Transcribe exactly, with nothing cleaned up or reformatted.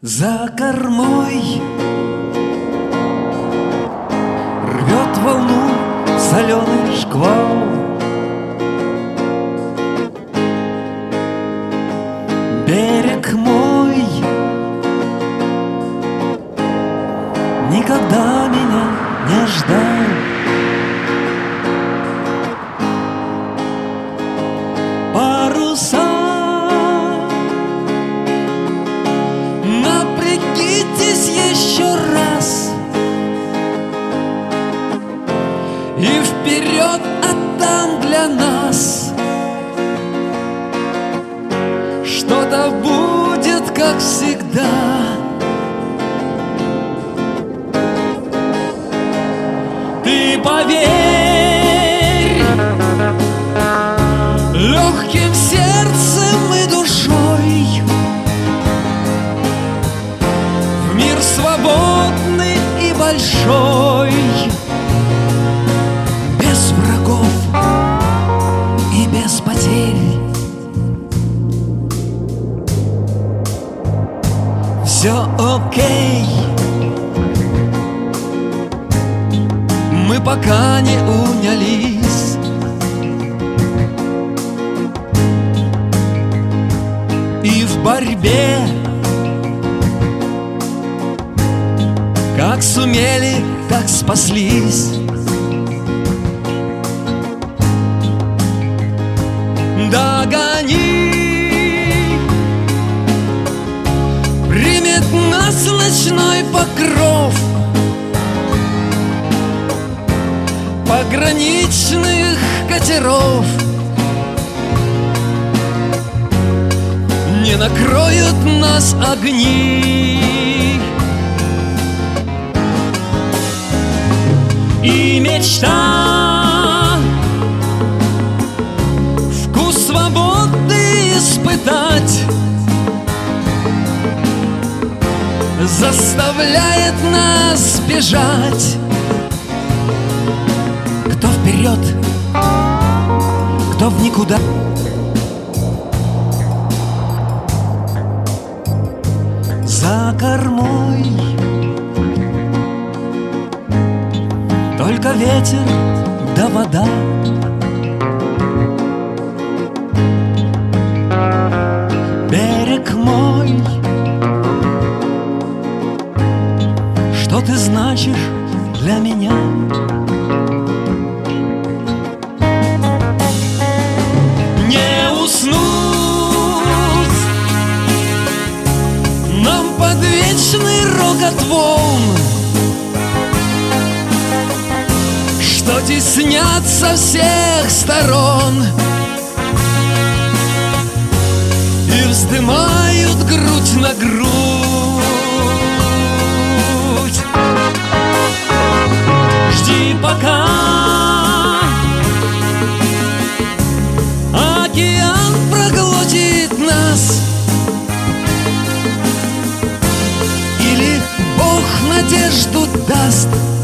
За кормой рвет волну соленый шквал. Берег мой никогда меня не ждал. Паруса, напрягитесь еще раз и вперед, а там для нас что-то будет, как всегда. Ты поверь легким сердцем и душой в мир свободный и большой, без врагов и без потерь. Все окей, мы пока не унялись. И в борьбе, как сумели, так спаслись. Догони, примет нас ночной покров пограничных катеров. Не накроют нас огни. И мечта вкус свободы испытать заставляет нас бежать. Кто вперед, кто в никуда. За кормой только ветер да вода. Берег мой, что ты значишь для меня? Не уснуть нам под вечный рокот волн, что теснят со всех сторон и вздымают грудь на грудь. Жди пока океан проглотит нас, или Бог надежду даст.